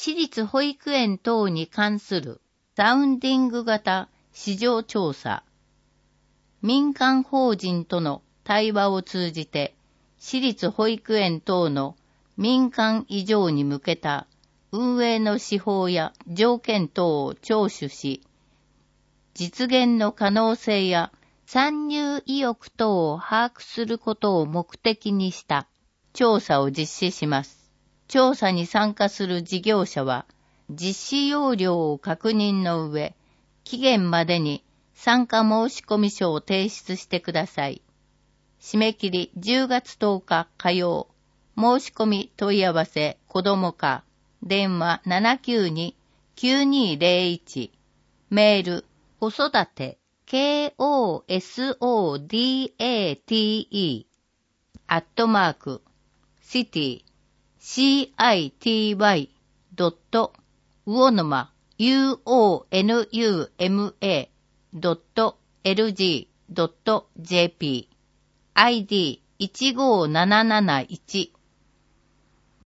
私立保育園等に関するサウンディング型市場調査。民間法人との対話を通じて、私立保育園等の民間移譲に向けた運営の手法や条件等を聴取し、実現の可能性や参入意欲等を把握することを目的にした調査を実施します。調査に参加する事業者は、実施要領を確認の上、期限までに参加申込書を提出してください。締め切り10月10日火曜。申し込み問い合わせ子ども課。電話792-9201。メール子育て KOSODATE @city.uonuma.lg.jp ID 15771